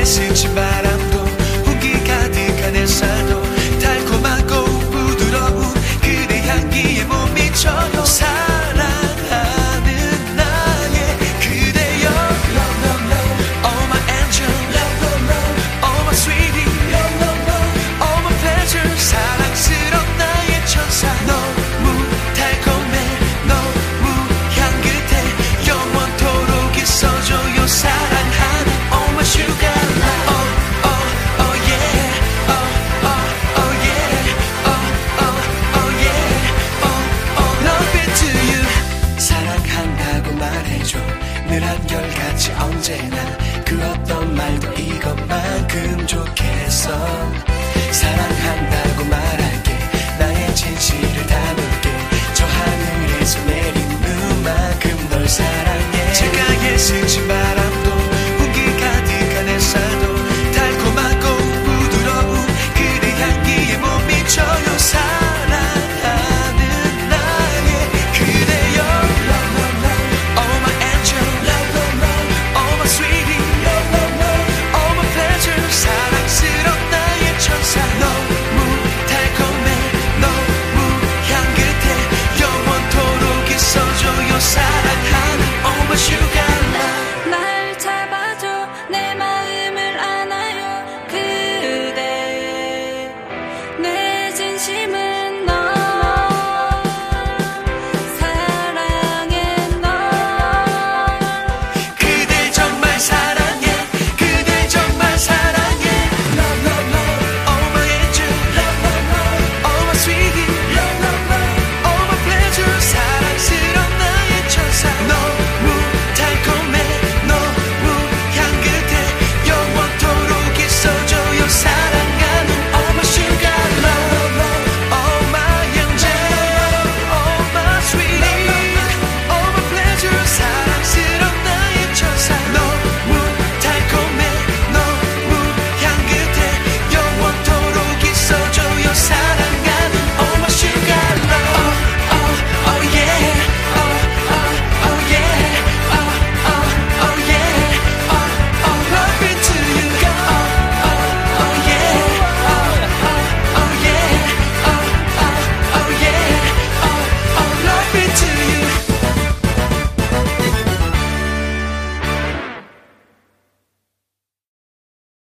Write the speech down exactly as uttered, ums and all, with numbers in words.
시간에 스친 바람도 훈기 가득한 햇살도 달콤하고 부드러운 그대 향기에 못 미쳐도 사랑하는 나의 그대여 Oh my angel Oh my sweetie Oh my pleasure 사랑스러운 나의 천사 너무 달콤해 너무 향긋해 영원토록 있어줘요 사랑하는 Oh my sugar Oh oh oh yeah Oh oh oh yeah Oh oh oh yeah Oh oh love it to you 사랑한다고 말해줘 늘 한결같이 언제나 그 어떤 말도 이것만큼 좋겠어 사랑한다고 말할게 나의 진실을 담을게 저 하늘에서 내린 눈만큼 널 사랑해 제가 예스지